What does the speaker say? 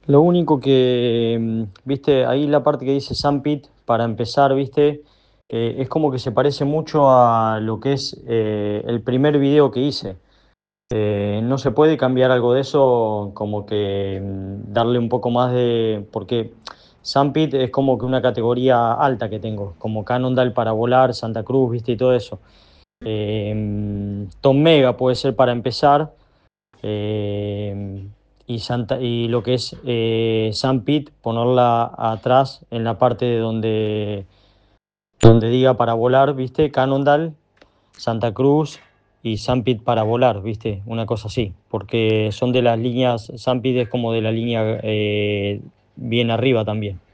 Lo único que, viste, ahí la parte que dice Sandpit, para empezar, viste, es como que se parece mucho a lo que es el primer video que hice. No se puede cambiar algo de eso, como que darle un poco más de. Porque Sandpit es como que una categoría alta que tengo, como Cannondale para volar, Santa Cruz, viste, y todo eso. Tom Mega puede ser para empezar. eh, y lo que es San Pete, ponerla atrás en la parte de donde diga para volar, ¿viste? Cannondale, Santa Cruz y San Pete para volar, ¿viste? Una cosa así, porque son de las líneas, San Pete es como de la línea bien arriba también.